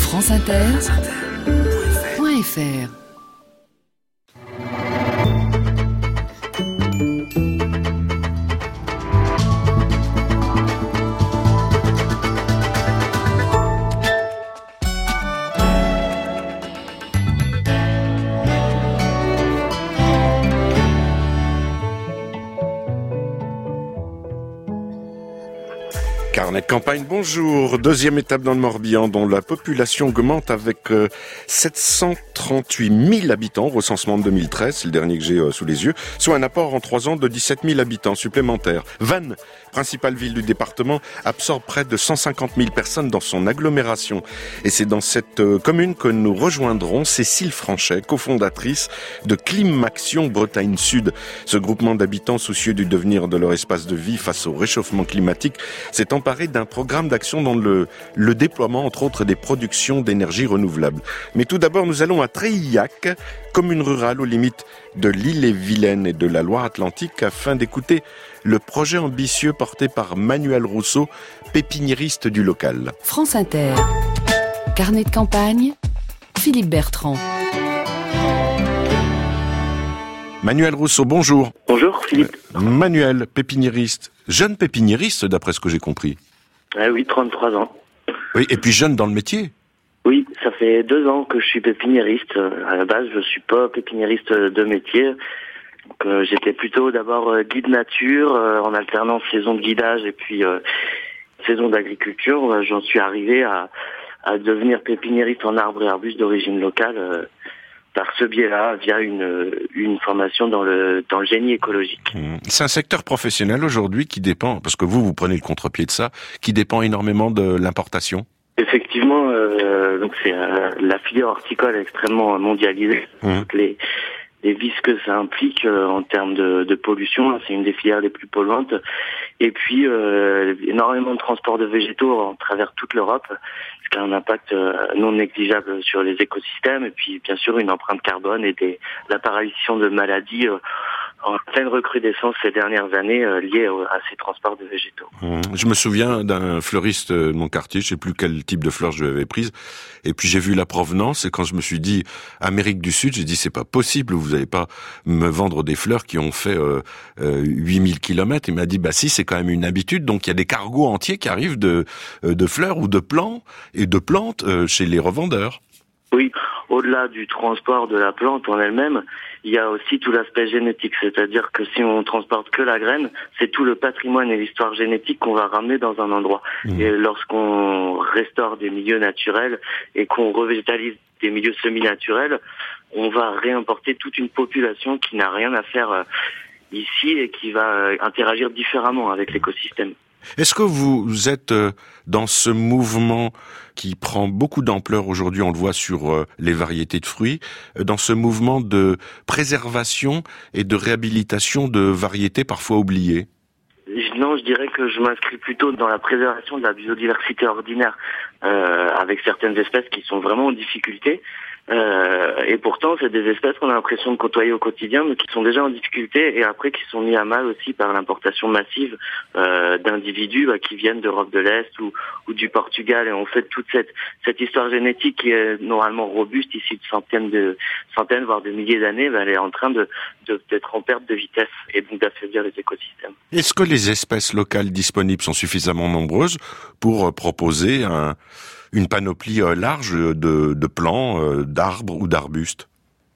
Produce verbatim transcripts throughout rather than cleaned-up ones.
France Inter point F R. Carnet de campagne, bonjour. Deuxième étape dans le Morbihan, dont la population augmente avec euh, sept cent trente-huit mille habitants au recensement de deux mille treize, c'est le dernier que j'ai euh, sous les yeux, soit un apport en trois ans de dix-sept mille habitants supplémentaires. Vannes, principale ville du département, absorbe près de cent cinquante mille personnes dans son agglomération. Et c'est dans cette euh, commune que nous rejoindrons Cécile Franchet, cofondatrice de Climaction Bretagne Sud. Ce groupement d'habitants soucieux du devenir de leur espace de vie face au réchauffement climatique s'est emparé d'un programme d'action dans le, le déploiement, entre autres, des productions d'énergie renouvelable. Mais tout d'abord, nous allons à Tréillac, commune rurale aux limites de l'Ille-et-Vilaine et de la Loire-Atlantique, afin d'écouter le projet ambitieux porté par Manuel Rousseau, pépiniériste du local. France Inter. Carnet de campagne, Philippe Bertrand. Manuel Rousseau, bonjour. Bonjour Philippe. Manuel, pépiniériste, jeune pépiniériste d'après ce que j'ai compris. Ah oui, trente-trois ans. Oui, et puis jeune dans le métier. Oui, ça fait deux ans que je suis pépiniériste. À la base, je suis pas pépiniériste de métier. Donc, euh, j'étais plutôt d'abord euh, guide nature, euh, en alternance saison de guidage et puis euh, saison d'agriculture. Euh, j'en suis arrivé à, à devenir pépiniériste en arbres et arbustes d'origine locale euh, par ce biais-là, via une, une formation dans le, dans le génie écologique. C'est un secteur professionnel aujourd'hui qui dépend, parce que vous, vous prenez le contre-pied de ça, qui dépend énormément de l'importation. Effectivement, euh, donc c'est euh, la filière horticole est extrêmement mondialisée. Mmh. Toutes les, les vices que ça implique euh, en termes de, de pollution, c'est une des filières les plus polluantes. Et puis euh, énormément de transport de végétaux en travers toute l'Europe, ce qui a un impact euh, non négligeable sur les écosystèmes. Et puis bien sûr une empreinte carbone et des, l'apparition de maladies euh, en pleine recrudescence ces dernières années euh, liées à ces transports de végétaux. Mmh. Je me souviens d'un fleuriste de mon quartier, je sais plus quel type de fleurs je lui avais prise, et puis j'ai vu la provenance, et quand je me suis dit Amérique du Sud, j'ai dit c'est pas possible, vous n'allez pas me vendre des fleurs qui ont fait euh, euh, huit mille kilomètres. Il m'a dit bah si, c'est quand même une habitude, donc il y a des cargos entiers qui arrivent de, euh, de fleurs ou de plants et de plantes euh, chez les revendeurs. Oui, au-delà du transport de la plante en elle-même, il y a aussi tout l'aspect génétique, c'est-à-dire que si on transporte que la graine, c'est tout le patrimoine et l'histoire génétique qu'on va ramener dans un endroit. Mmh. Et lorsqu'on restaure des milieux naturels et qu'on revégétalise des milieux semi-naturels, on va réimporter toute une population qui n'a rien à faire ici et qui va interagir différemment avec l'écosystème. Est-ce que vous êtes dans ce mouvement qui prend beaucoup d'ampleur aujourd'hui, on le voit sur les variétés de fruits, dans ce mouvement de préservation et de réhabilitation de variétés parfois oubliées? Non, je dirais que je m'inscris plutôt dans la préservation de la biodiversité ordinaire, euh, avec certaines espèces qui sont vraiment en difficulté. Euh, et pourtant, c'est des espèces qu'on a l'impression de côtoyer au quotidien, mais qui sont déjà en difficulté et après qui sont mis à mal aussi par l'importation massive euh, d'individus bah, qui viennent d'Europe de l'Est ou, ou du Portugal. Et en fait, toute cette, cette histoire génétique qui est normalement robuste, ici de centaines, de centaines voire de milliers d'années, bah, elle est en train de, de, d'être en perte de vitesse et donc d'affaiblir les écosystèmes. Est-ce que les espèces locales disponibles sont suffisamment nombreuses pour proposer un une panoplie euh, large de, de plants, euh, d'arbres ou d'arbustes?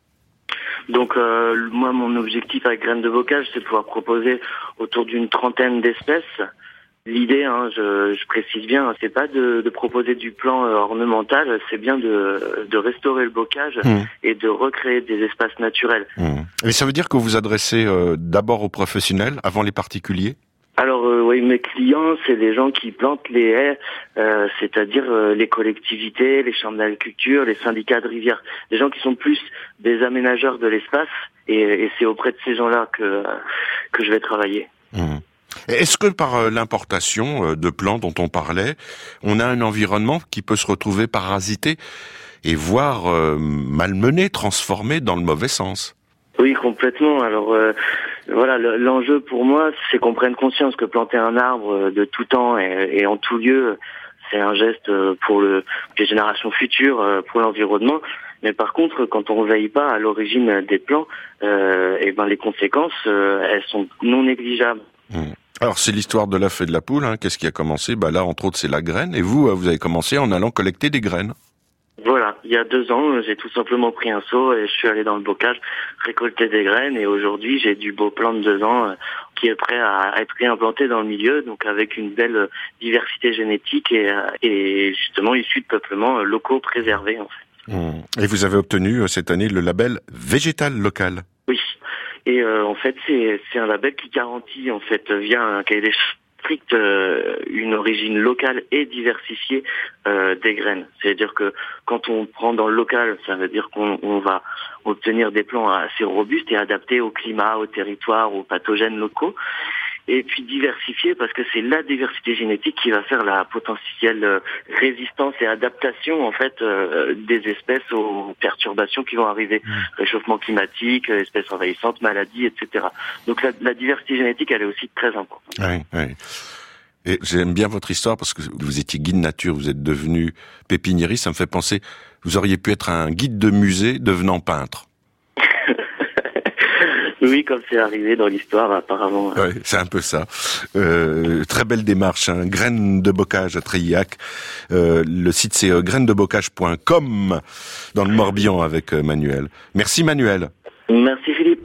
Donc euh, moi, mon objectif avec Graines de Bocage, c'est de pouvoir proposer autour d'une trentaine d'espèces. L'idée, hein, je, je précise bien, c'est pas de, de proposer du plan euh, ornemental, c'est bien de, de restaurer le bocage mmh. et de recréer des espaces naturels. Mmh. Et ça veut dire que vous adressez euh, d'abord aux professionnels avant les particuliers? Alors euh, oui, mes clients, c'est les gens qui plantent les haies, euh, c'est-à-dire euh, les collectivités, les chambres d'agriculture, les syndicats de rivières, des gens qui sont plus des aménageurs de l'espace, et, et c'est auprès de ces gens-là que que je vais travailler. Mmh. Est-ce que par l'importation de plants dont on parlait, on a un environnement qui peut se retrouver parasité et voire euh, malmené, transformé dans le mauvais sens? Oui, complètement. Alors euh, voilà, l'enjeu pour moi, c'est qu'on prenne conscience que planter un arbre de tout temps et, et en tout lieu, c'est un geste pour le, les générations futures, pour l'environnement. Mais par contre, quand on ne veille pas à l'origine des plants, euh, et ben les conséquences, euh, elles sont non négligeables. Mmh. Alors c'est l'histoire de l'œuf et de la poule. Hein. Qu'est-ce qui a commencé ? Bah là, entre autres, c'est la graine. Et vous, vous avez commencé en allant collecter des graines. Voilà, il y a deux ans, j'ai tout simplement pris un seau et je suis allé dans le bocage récolter des graines. Et aujourd'hui, j'ai du beau plant de deux ans euh, qui est prêt à être réimplanté dans le milieu, donc avec une belle diversité génétique et, euh, et justement issu de peuplements locaux préservés en fait. Mmh. Et vous avez obtenu cette année le label végétal local. Oui. Et euh, en fait, c'est, c'est un label qui garantit en fait via un cahier des charges strict euh, une origine locale et diversifiée euh, des graines. C'est-à-dire que quand on prend dans le local, ça veut dire qu'on on va obtenir des plants assez robustes et adaptés au climat, au territoire, aux pathogènes locaux. Et puis diversifié parce que c'est la diversité génétique qui va faire la potentielle résistance et adaptation en fait euh, des espèces aux perturbations qui vont arriver, mmh. réchauffement climatique, espèces envahissantes, maladies, et cetera. Donc la, la diversité génétique, elle est aussi très importante. Oui, oui. Et j'aime bien votre histoire parce que vous étiez guide nature, vous êtes devenu pépiniériste. Ça me fait penser, vous auriez pu être un guide de musée devenant peintre. Oui, comme c'est arrivé dans l'histoire, apparemment. Oui, c'est un peu ça. Euh, très belle démarche, hein. Graines de bocage à Tréillac. Euh, le site, c'est euh, graines de bocage point com dans le Morbihan avec euh, Manuel. Merci Manuel. Merci Philippe.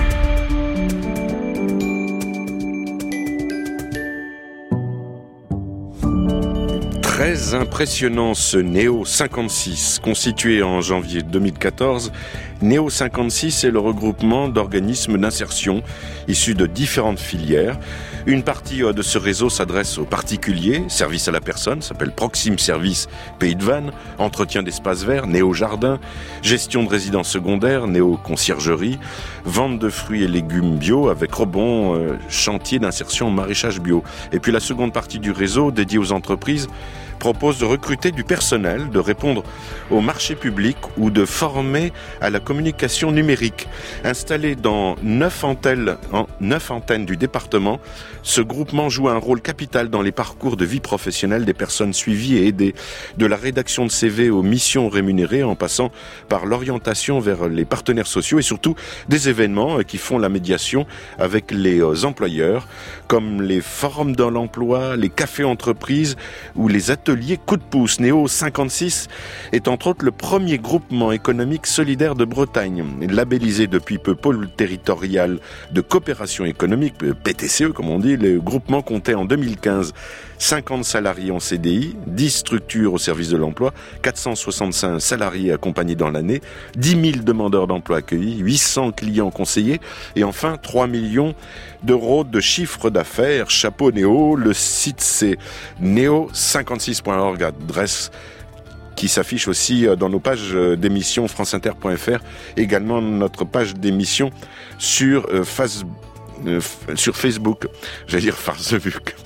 Très impressionnant ce Néo cinquante-six, constitué en janvier deux mille quatorze. Néo cinquante-six est le regroupement d'organismes d'insertion issus de différentes filières. Une partie de ce réseau s'adresse aux particuliers, service à la personne, s'appelle Proxime Service Pays de Vannes, entretien d'espaces verts, Néo Jardin, gestion de résidences secondaires, Néo Conciergerie, vente de fruits et légumes bio avec Rebond, euh, chantier d'insertion maraîchage bio. Et puis la seconde partie du réseau, dédiée aux entreprises, propose de recruter du personnel, de répondre au marché public ou de former à la communication numérique. Installé dans neuf antennes, en neuf antennes du département, ce groupement joue un rôle capital dans les parcours de vie professionnelle des personnes suivies et aidées, de la rédaction de C V aux missions rémunérées en passant par l'orientation vers les partenaires sociaux et surtout des événements qui font la médiation avec les employeurs, comme les forums dans l'emploi, les cafés entreprises ou les ateliers coup de pouce. Néo cinquante-six est entre autres le premier groupement économique solidaire de Bretagne, labellisé depuis peu pôle territorial de coopération économique, P T C E comme on dit. Le groupement comptait en deux mille quinze cinquante salariés en C D I, dix structures au service de l'emploi, quatre cent soixante-cinq salariés accompagnés dans l'année, dix mille demandeurs d'emploi accueillis, huit cents clients conseillés et enfin trois millions d'euros de chiffre d'affaires. Chapeau Néo, le site c'est néo cinquante-six point org, adresse qui s'affiche aussi dans nos pages d'émission franceinter point f r, également notre page d'émission sur euh, Facebook. Euh, sur Facebook, j'allais dire Facebook.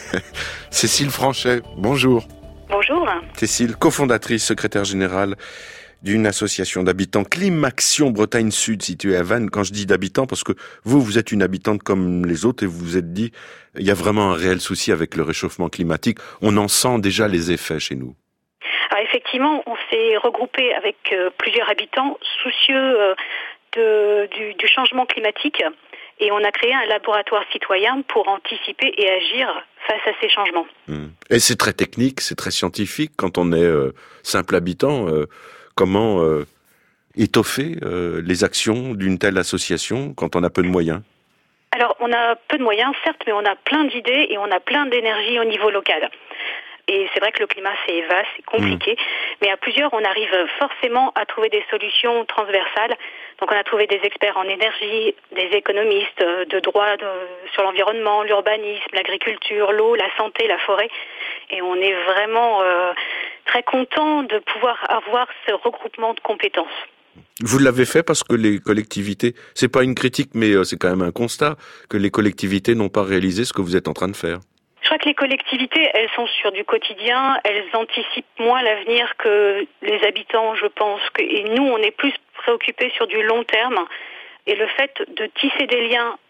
Cécile Franchet, bonjour. Bonjour. Cécile, cofondatrice, secrétaire générale d'une association d'habitants Climaction Bretagne Sud située à Vannes. Quand je dis d'habitants, parce que vous, vous êtes une habitante comme les autres et vous vous êtes dit, il y a vraiment un réel souci avec le réchauffement climatique. On en sent déjà les effets chez nous. Alors effectivement, on s'est regroupé avec euh, plusieurs habitants soucieux euh, de, du, du changement climatique. Et on a créé un laboratoire citoyen pour anticiper et agir face à ces changements. Et c'est très technique, c'est très scientifique. Quand on est euh, simple habitant, euh, comment euh, étoffer euh, les actions d'une telle association quand on a peu de moyens ? Alors, on a peu de moyens, certes, mais on a plein d'idées et on a plein d'énergie au niveau local. Et c'est vrai que le climat, c'est vaste, c'est compliqué. Mmh. Mais à plusieurs, on arrive forcément à trouver des solutions transversales. Donc on a trouvé des experts en énergie, des économistes de droit de, sur l'environnement, l'urbanisme, l'agriculture, l'eau, la santé, la forêt. Et on est vraiment euh, très content de pouvoir avoir ce regroupement de compétences. Vous l'avez fait parce que les collectivités, c'est pas une critique, mais c'est quand même un constat, que les collectivités n'ont pas réalisé ce que vous êtes en train de faire. Je crois que les collectivités, elles sont sur du quotidien, elles anticipent moins l'avenir que les habitants, je pense. Que, et nous, on est plus préoccupés sur du long terme. Et le fait de tisser des liens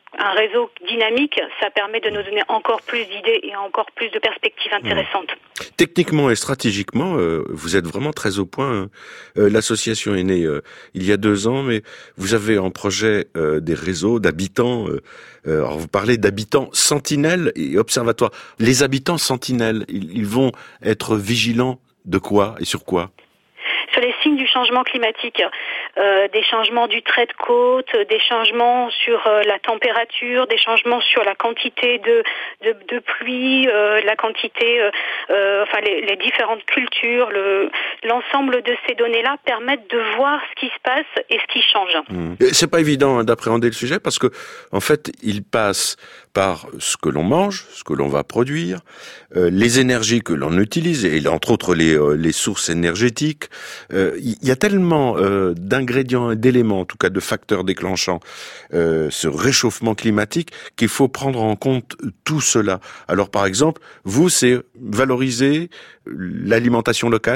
un réseau dynamique, ça permet de nous donner encore plus d'idées et encore plus de perspectives intéressantes. Mmh. Techniquement et stratégiquement, euh, vous êtes vraiment très au point. Euh, l'association est née euh, il y a deux ans, mais vous avez en projet euh, des réseaux d'habitants. Euh, euh, alors vous parlez d'habitants sentinelles et observatoires. Les habitants sentinelles, ils, ils vont être vigilants de quoi et sur quoi ? Sur les signes du changement climatique, euh, des changements du trait de côte, des changements sur euh, la température, des changements sur la quantité de de, de pluie, euh, la quantité, euh, euh, enfin les, les différentes cultures, le, l'ensemble de ces données-là permettent de voir ce qui se passe et ce qui change. Mmh. C'est pas évident hein, d'appréhender le sujet parce que en fait, il passe par ce que l'on mange, ce que l'on va produire, euh, les énergies que l'on utilise et entre autres les euh, les sources énergétiques. Il euh, y a tellement euh, d'ingrédients et d'éléments, en tout cas de facteurs déclenchant euh, ce réchauffement climatique qu'il faut prendre en compte tout cela. Alors par exemple, vous, c'est valoriser l'alimentation locale ?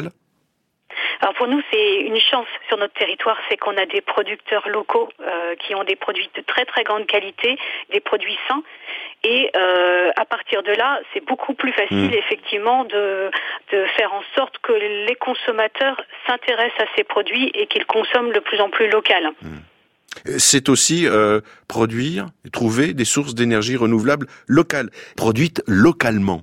Alors pour nous, c'est une chance sur notre territoire, c'est qu'on a des producteurs locaux euh, qui ont des produits de très très grande qualité, des produits sains. Et euh, à partir de là, c'est beaucoup plus facile mmh. effectivement de, de faire en sorte que les consommateurs s'intéressent à ces produits et qu'ils consomment de plus en plus local. Mmh. C'est aussi euh, produire, trouver des sources d'énergie renouvelables locales, produites localement.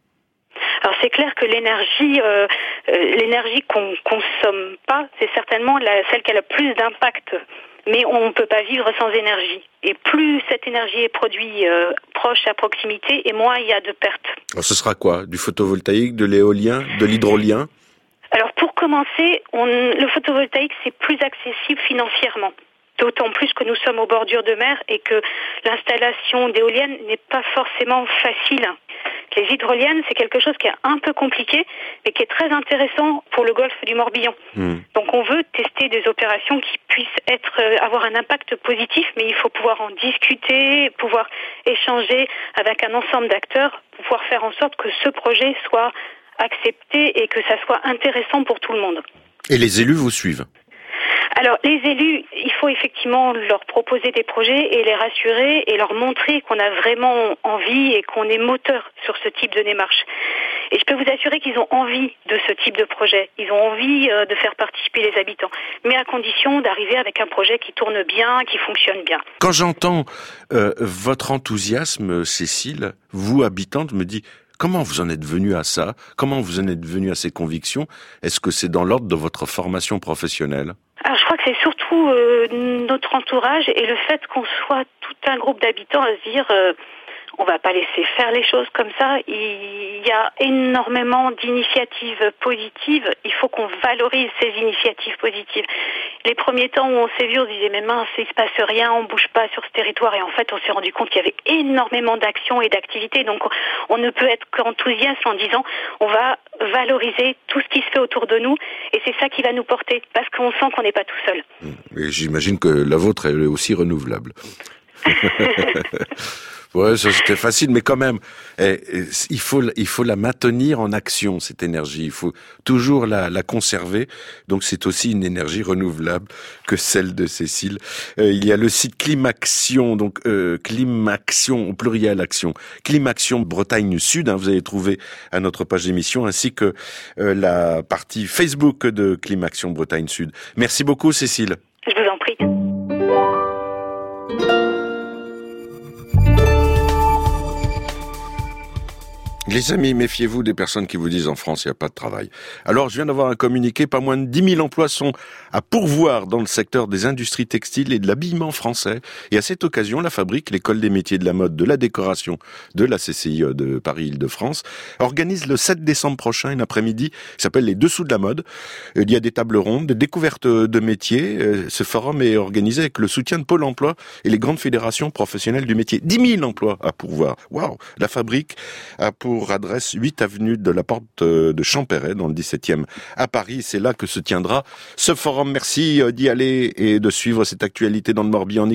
Alors c'est clair que l'énergie, euh, euh, l'énergie qu'on consomme pas, c'est certainement la, celle qui a le plus d'impact. Mais on ne peut pas vivre sans énergie. Et plus cette énergie est produite euh, proche à proximité, et moins il y a de pertes. Alors ce sera quoi ? Du photovoltaïque, de l'éolien, de l'hydrolien ? Alors pour commencer, on, le photovoltaïque c'est plus accessible financièrement. D'autant plus que nous sommes aux bordures de mer et que l'installation d'éoliennes n'est pas forcément facile. Les hydroliennes, c'est quelque chose qui est un peu compliqué, mais qui est très intéressant pour le golfe du Morbihan. Mmh. Donc on veut tester des opérations qui puissent être, euh, avoir un impact positif, mais il faut pouvoir en discuter, pouvoir échanger avec un ensemble d'acteurs, pour pouvoir faire en sorte que ce projet soit accepté et que ça soit intéressant pour tout le monde. Et les élus vous suivent ? Alors, les élus, il faut effectivement leur proposer des projets et les rassurer et leur montrer qu'on a vraiment envie et qu'on est moteur sur ce type de démarche. Et je peux vous assurer qu'ils ont envie de ce type de projet. Ils ont envie euh, de faire participer les habitants, mais à condition d'arriver avec un projet qui tourne bien, qui fonctionne bien. Quand j'entends euh, votre enthousiasme, Cécile, vous, habitante, me dit... Comment vous en êtes venu à ça ? Comment vous en êtes venu à ces convictions ? Est-ce que c'est dans l'ordre de votre formation professionnelle ? Alors, je crois que c'est surtout euh, notre entourage et le fait qu'on soit tout un groupe d'habitants à se dire euh, on va pas laisser faire les choses comme ça. Il y a énormément d'initiatives positives. Il faut qu'on valorise ces initiatives positives. Les premiers temps où on s'est vu, on se disait mais mince, il se passe rien, on bouge pas sur ce territoire. Et en fait, on s'est rendu compte qu'il y avait énormément d'actions et d'activités. Donc, on ne peut être qu'enthousiaste en disant on va valoriser tout ce qui se fait autour de nous. Et c'est ça qui va nous porter, parce qu'on sent qu'on n'est pas tout seul. Et j'imagine que la vôtre est aussi renouvelable. Ouais, ça c'était facile, mais quand même, eh, il faut il faut la maintenir en action, cette énergie. Il faut toujours la la conserver. Donc c'est aussi une énergie renouvelable que celle de Cécile. Euh, il y a le site Climaction, donc euh, Climaction au pluriel action, Climaction Bretagne Sud. Hein, vous allez trouver à notre page d'émission, ainsi que euh, la partie Facebook de Climaction Bretagne Sud. Merci beaucoup, Cécile. Je vous en prie. Les amis, méfiez-vous des personnes qui vous disent en France il n'y a pas de travail. Alors, je viens d'avoir un communiqué, pas moins de dix mille emplois sont à pourvoir dans le secteur des industries textiles et de l'habillement français. Et à cette occasion, la Fabrique, l'école des métiers de la mode, de la décoration de la C C I de Paris-Île-de-France, organise le sept décembre prochain une après-midi qui s'appelle les Dessous de la mode. Il y a des tables rondes, des découvertes de métiers. Ce forum est organisé avec le soutien de Pôle emploi et les grandes fédérations professionnelles du métier. dix mille emplois à pourvoir. Waouh! La Fabrique a pour adresse huit avenue de la Porte de Champéret dans le dix-septième à Paris. C'est là que se tiendra ce forum. Merci d'y aller et de suivre cette actualité dans le Morbihan.